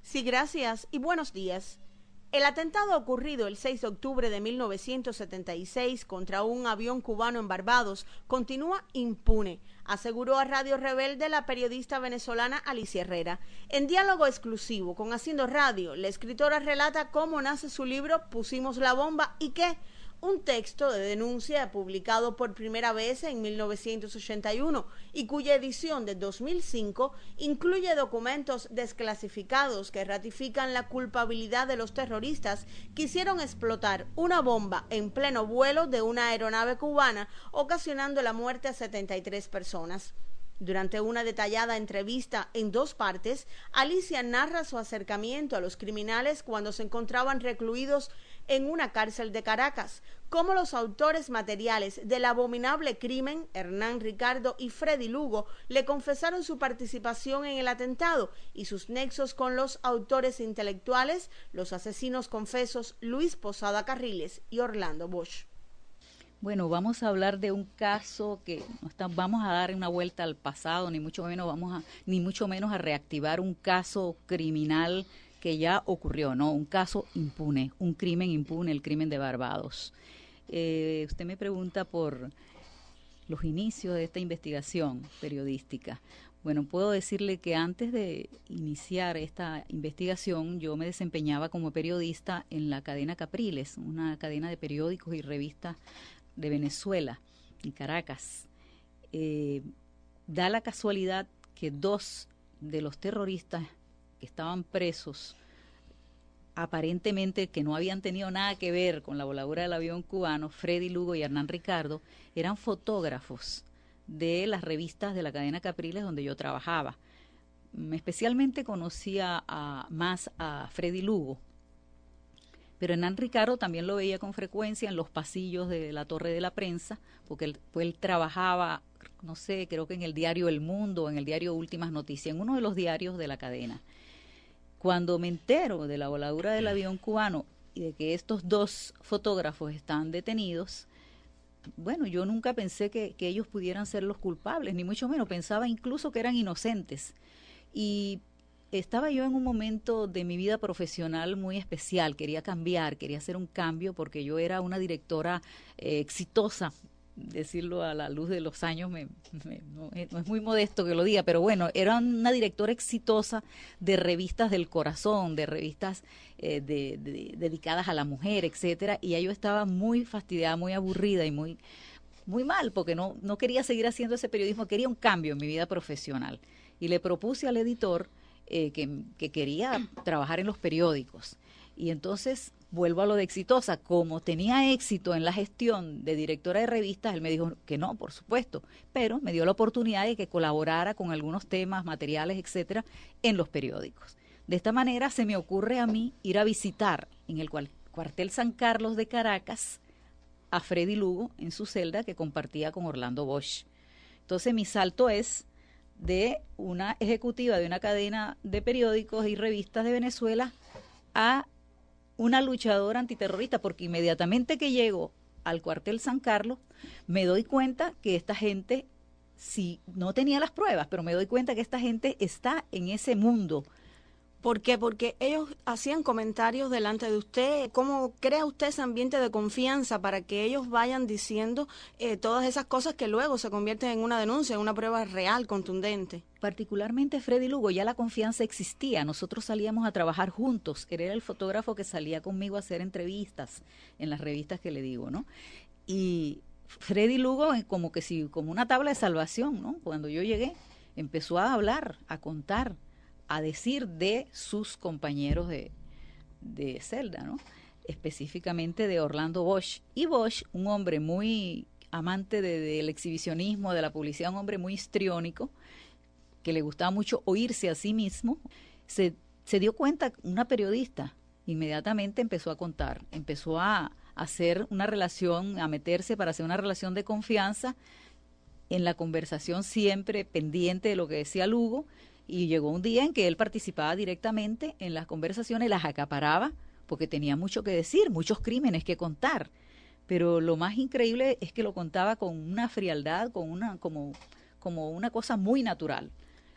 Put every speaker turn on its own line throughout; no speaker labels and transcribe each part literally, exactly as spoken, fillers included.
Sí, gracias y buenos días. El atentado ocurrido el seis de octubre de mil novecientos setenta y seis contra un avión cubano en Barbados continúa impune, aseguró a Radio Rebelde la periodista venezolana Alicia Herrera. En diálogo exclusivo con Haciendo Radio, la escritora relata cómo nace su libro Pusimos la bomba y qué, un texto de denuncia publicado por primera vez en mil novecientos ochenta y uno y cuya edición de dos mil cinco incluye documentos desclasificados que ratifican la culpabilidad de los terroristas que hicieron explotar una bomba en pleno vuelo de una aeronave cubana, ocasionando la muerte a setenta y tres personas. Durante una detallada entrevista en dos partes, Alicia narra su acercamiento a los criminales cuando se encontraban recluidos en una cárcel de Caracas, cómo los autores materiales del abominable crimen, Hernán Ricardo y Freddy Lugo, le confesaron su participación en el atentado y sus nexos con los autores intelectuales, los asesinos confesos Luis Posada Carriles y Orlando Bosch.
Bueno, vamos a hablar de un caso que no está, vamos a dar una vuelta al pasado, ni mucho menos vamos a, ni mucho menos a reactivar un caso criminal que ya ocurrió, ¿no? Un caso impune, un crimen impune, el crimen de Barbados. Eh, usted me pregunta por los inicios de esta investigación periodística. Bueno, puedo decirle que antes de iniciar esta investigación, yo me desempeñaba como periodista en la cadena Capriles, una cadena de periódicos y revistas de Venezuela, en Caracas. Eh, da la casualidad que dos de los terroristas que estaban presos, aparentemente que no habían tenido nada que ver con la voladura del avión cubano, Freddy Lugo y Hernán Ricardo, eran fotógrafos de las revistas de la cadena Capriles donde yo trabajaba. Especialmente conocía a, más a Freddy Lugo, pero Hernán Ricardo también lo veía con frecuencia en los pasillos de la Torre de la Prensa, porque él, pues él trabajaba, no sé, creo que en el diario El Mundo, en el diario Últimas Noticias, en uno de los diarios de la cadena. Cuando me entero de la voladura del avión cubano y de que estos dos fotógrafos están detenidos, bueno, yo nunca pensé que, que ellos pudieran ser los culpables, ni mucho menos, pensaba incluso que eran inocentes. Y estaba yo en un momento de mi vida profesional muy especial, quería cambiar, quería hacer un cambio porque yo era una directora eh, exitosa, decirlo a la luz de los años, me, me, no, no es muy modesto que lo diga, pero bueno, era una directora exitosa de revistas del corazón, de revistas eh, de, de, dedicadas a la mujer, etcétera, y ya yo estaba muy fastidiada, muy aburrida y muy, muy mal, porque no, no quería seguir haciendo ese periodismo, quería un cambio en mi vida profesional. Y le propuse al editor eh, que, que quería trabajar en los periódicos. Y entonces vuelvo a lo de exitosa. Como tenía éxito en la gestión de directora de revistas, él me dijo que no, por supuesto, pero me dio la oportunidad de que colaborara con algunos temas, materiales, etcétera, en los periódicos. De esta manera se me ocurre a mí ir a visitar en el cual, cuartel San Carlos de Caracas a Freddy Lugo en su celda que compartía con Orlando Bosch. Entonces mi salto es de una ejecutiva de una cadena de periódicos y revistas de Venezuela a una luchadora antiterrorista, porque inmediatamente que llego al cuartel San Carlos, me doy cuenta que esta gente, si no tenía las pruebas, pero me doy cuenta que esta gente está en ese mundo.
¿Por qué? Porque ellos hacían comentarios delante de usted. ¿Cómo crea usted ese ambiente de confianza para que ellos vayan diciendo eh, todas esas cosas que luego se convierten en una denuncia, en una prueba real, contundente?
Particularmente Freddy Lugo, ya la confianza existía. Nosotros salíamos a trabajar juntos. Él era el fotógrafo que salía conmigo a hacer entrevistas en las revistas que le digo, ¿no? Y Freddy Lugo, como que si, como una tabla de salvación, ¿no? Cuando yo llegué, empezó a hablar, a contar, a decir de sus compañeros de, de celda, ¿no? Específicamente de Orlando Bosch. Y Bosch, un hombre muy amante de, del exhibicionismo, de la publicidad, un hombre muy histriónico, que le gustaba mucho oírse a sí mismo, se, se dio cuenta, una periodista inmediatamente empezó a contar, empezó a hacer una relación, a meterse para hacer una relación de confianza en la conversación, siempre pendiente de lo que decía Lugo. Y llegó un día en que él participaba directamente en las conversaciones, las acaparaba, porque tenía mucho que decir, muchos crímenes que contar. Pero lo más increíble es que lo contaba con una frialdad, con una, como, como una cosa muy natural.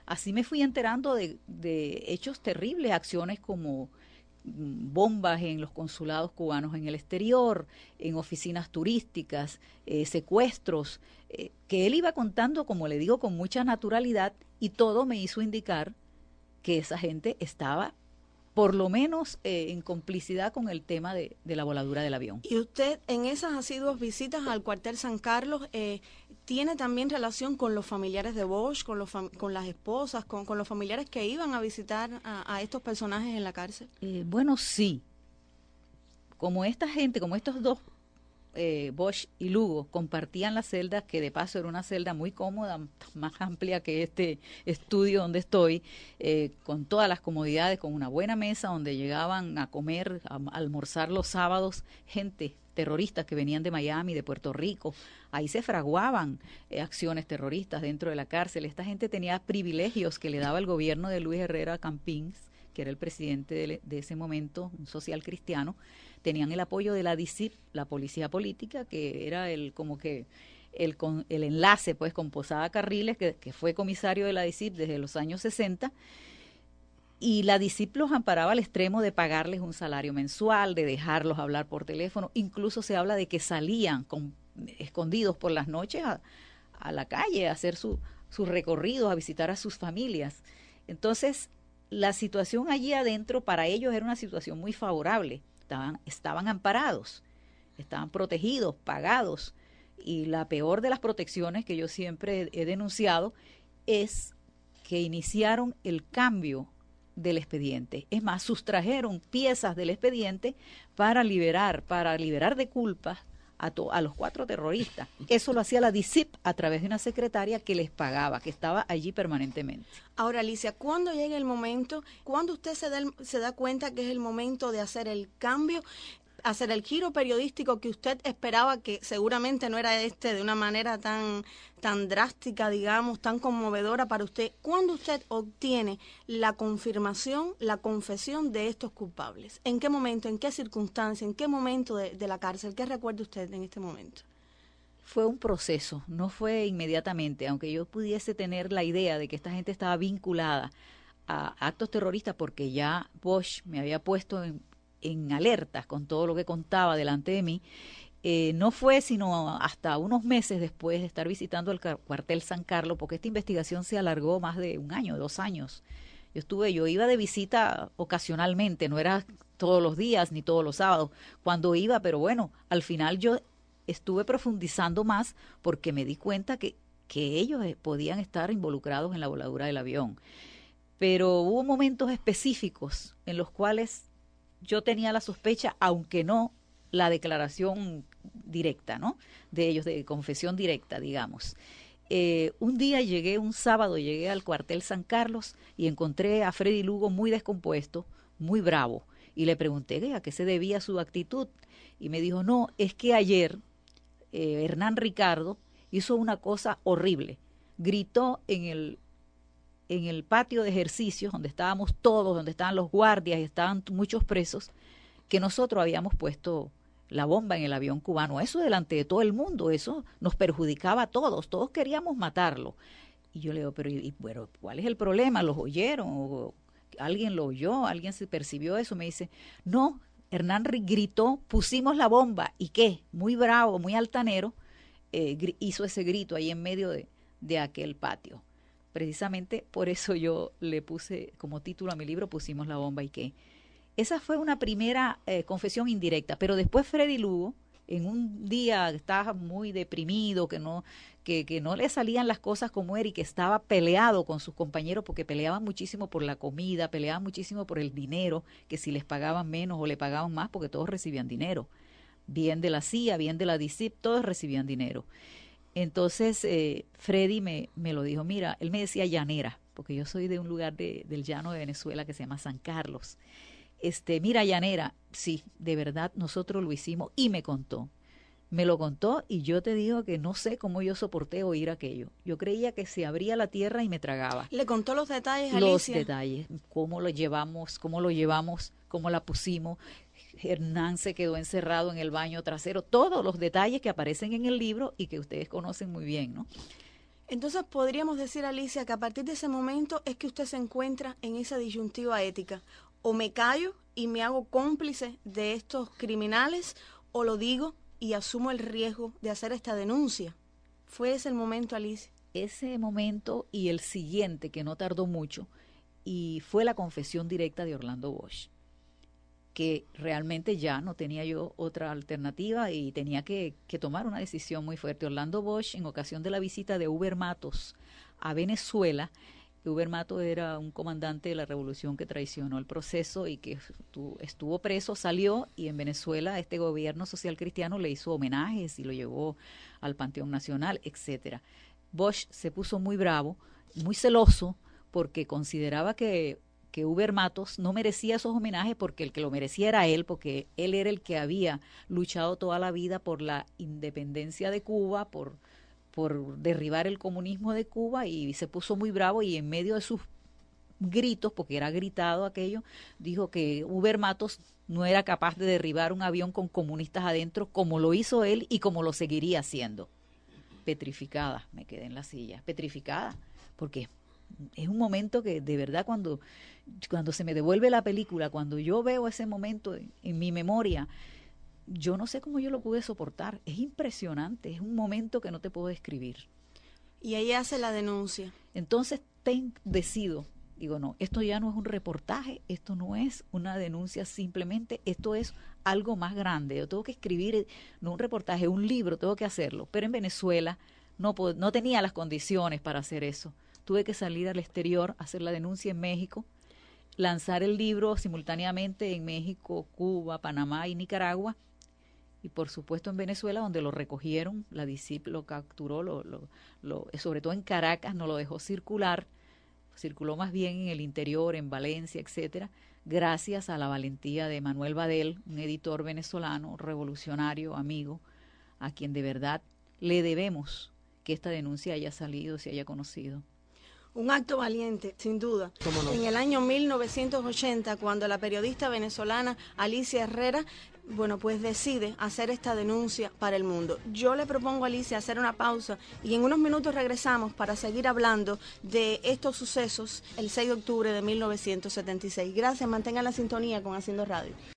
así me fui enterando de, de hechos terribles, acciones como bombas en los consulados cubanos en el exterior, en oficinas turísticas, eh, secuestros, eh, que él iba contando, como le digo, con mucha naturalidad, y todo me hizo indicar que esa gente estaba por lo menos eh, en complicidad con el tema de, de la voladura del avión.
Y usted en esas asiduas visitas al cuartel San Carlos, eh, ¿tiene también relación con los familiares de Bosch, con, los fam con las esposas, con, con los familiares que iban a visitar a, a estos personajes en la cárcel?
Eh, bueno, sí. Como esta gente, como estos dos, eh, Bosch y Lugo, compartían la celda, que de paso era una celda muy cómoda, más amplia que este estudio donde estoy, eh, con todas las comodidades, con una buena mesa donde llegaban a comer, a, a almorzar los sábados, gente terroristas que venían de Miami, de Puerto Rico. Ahí se fraguaban eh, acciones terroristas dentro de la cárcel. Esta gente tenía privilegios que le daba el gobierno de Luis Herrera Campins, que era el presidente de, de ese momento, un social cristiano. Tenían el apoyo de la D I C I P, la policía política, que era el como que el, con, el enlace pues con Posada Carriles, que, que fue comisario de la D I C I P desde los años sesenta, y la D I C I P los amparaba al extremo de pagarles un salario mensual, de dejarlos hablar por teléfono. Incluso se habla de que salían con, escondidos por las noches a, a la calle a hacer su, sus recorridos, a visitar a sus familias. Entonces, la situación allí adentro para ellos era una situación muy favorable. Estaban, estaban amparados, estaban protegidos, pagados, y la peor de las protecciones que yo siempre he denunciado es que iniciaron el cambio del expediente. Es más, sustrajeron piezas del expediente para liberar, para liberar de culpas a, to, a los cuatro terroristas. Eso lo hacía la D I C I P a través de una secretaria que les pagaba, que estaba allí permanentemente.
Ahora, Alicia, ¿cuándo llega el momento, cuándo usted se da, el, se da cuenta que es el momento de hacer el cambio, hacer el giro periodístico que usted esperaba, que seguramente no era este de una manera tan, tan drástica, digamos, tan conmovedora para usted? ¿Cuándo usted obtiene la confirmación, la confesión de estos culpables? ¿En qué momento, en qué circunstancia, en qué momento de, de la cárcel? ¿Qué recuerda usted en este momento?
Fue un proceso, no fue inmediatamente, aunque yo pudiese tener la idea de que esta gente estaba vinculada a actos terroristas, porque ya Bosch me había puesto en, en alertas con todo lo que contaba delante de mí. Eh, no fue sino hasta unos meses después de estar visitando el cuartel San Carlos, porque esta investigación se alargó más de un año, dos años. Yo estuve, yo iba de visita ocasionalmente, no era todos los días ni todos los sábados, cuando iba, pero bueno, al final yo estuve profundizando más porque me di cuenta que, que ellos podían estar involucrados en la voladura del avión. Pero hubo momentos específicos en los cuales yo tenía la sospecha, aunque no la declaración directa, ¿no? De ellos, de confesión directa, digamos. Eh, un día llegué, un sábado llegué al cuartel San Carlos y encontré a Freddy Lugo muy descompuesto, muy bravo. Y le pregunté a qué se debía su actitud. Y me dijo, no, es que ayer eh, Hernán Ricardo hizo una cosa horrible. Gritó en el, en el patio de ejercicios, donde estábamos todos, donde estaban los guardias y estaban muchos presos, que nosotros habíamos puesto la bomba en el avión cubano. Eso delante de todo el mundo, eso nos perjudicaba a todos, todos queríamos matarlo. Y yo le digo, pero y, bueno, ¿cuál es el problema? ¿Los oyeron? ¿O alguien lo oyó? ¿Alguien se percibió eso? Me dice, no, Hernán gritó, pusimos la bomba. ¿Y qué? Muy bravo, muy altanero, eh, hizo ese grito ahí en medio de, de aquel patio. Precisamente por eso yo le puse como título a mi libro, pusimos la bomba. ¿Y qué? Esa fue una primera eh, confesión indirecta, pero después Freddy Lugo, en un día estaba muy deprimido, que no, que, que no le salían las cosas como era y que estaba peleado con sus compañeros porque peleaban muchísimo por la comida, peleaban muchísimo por el dinero, que si les pagaban menos o le pagaban más, porque todos recibían dinero, bien de la C I A, bien de la D I C I P, todos recibían dinero. Entonces eh, Freddy me, me lo dijo, mira, él me decía llanera, porque yo soy de un lugar de, del llano de Venezuela que se llama San Carlos. Este, mira, llanera, sí, de verdad nosotros lo hicimos, y me contó, me lo contó, y yo te digo que no sé cómo yo soporté oír aquello. Yo creía que se abría la tierra y me tragaba.
¿Le contó los detalles,
Alicia? Los
Alicia?
detalles, cómo lo llevamos, cómo lo llevamos, cómo la pusimos. Hernán se quedó encerrado en el baño trasero, todos los detalles que aparecen en el libro y que ustedes conocen muy bien, ¿no?
Entonces podríamos decir, Alicia, que a partir de ese momento es que usted se encuentra en esa disyuntiva ética. O me callo y me hago cómplice de estos criminales, o lo digo y asumo el riesgo de hacer esta denuncia. ¿Fue ese el momento, Alicia?
Ese momento y el siguiente, que no tardó mucho, y fue la confesión directa de Orlando Bosch, que realmente ya no tenía yo otra alternativa y tenía que, que tomar una decisión muy fuerte. Orlando Bosch, en ocasión de la visita de Huber Matos a Venezuela, Huber Matos era un comandante de la revolución que traicionó el proceso y que estuvo, estuvo preso, salió, y en Venezuela este gobierno social cristiano le hizo homenajes y lo llevó al Panteón Nacional, etcétera. Bosch se puso muy bravo, muy celoso, porque consideraba que que Huber Matos no merecía esos homenajes, porque el que lo merecía era él, porque él era el que había luchado toda la vida por la independencia de Cuba, por, por derribar el comunismo de Cuba, y se puso muy bravo, y en medio de sus gritos, porque era gritado aquello, dijo que Huber Matos no era capaz de derribar un avión con comunistas adentro, como lo hizo él y como lo seguiría haciendo. Petrificada, me quedé en la silla, petrificada, porque es un momento que de verdad cuando, cuando se me devuelve la película, cuando yo veo ese momento en, en mi memoria, yo no sé cómo yo lo pude soportar. Es impresionante, es un momento que no te puedo describir.
Y ahí hace la denuncia.
Entonces ten, decido, digo, no, esto ya no es un reportaje, esto no es una denuncia simplemente, esto es algo más grande. Yo tengo que escribir, no un reportaje, un libro, tengo que hacerlo. Pero en Venezuela no, no tenía las condiciones para hacer eso. Tuve que salir al exterior, hacer la denuncia en México, lanzar el libro simultáneamente en México, Cuba, Panamá y Nicaragua, y por supuesto en Venezuela, donde lo recogieron, la D I C I P lo capturó, lo, lo, lo, sobre todo en Caracas, no lo dejó circular, circuló más bien en el interior, en Valencia, etcétera, gracias a la valentía de Manuel Badel, un editor venezolano, revolucionario, amigo, a quien de verdad le debemos que esta denuncia haya salido, se haya conocido.
Un acto valiente, sin duda. No? En el año mil novecientos ochenta, cuando la periodista venezolana Alicia Herrera, bueno, pues decide hacer esta denuncia para el mundo. Yo le propongo a Alicia hacer una pausa y en unos minutos regresamos para seguir hablando de estos sucesos el seis de octubre de mil novecientos setenta y seis. Gracias, mantengan la sintonía con Haciendo Radio.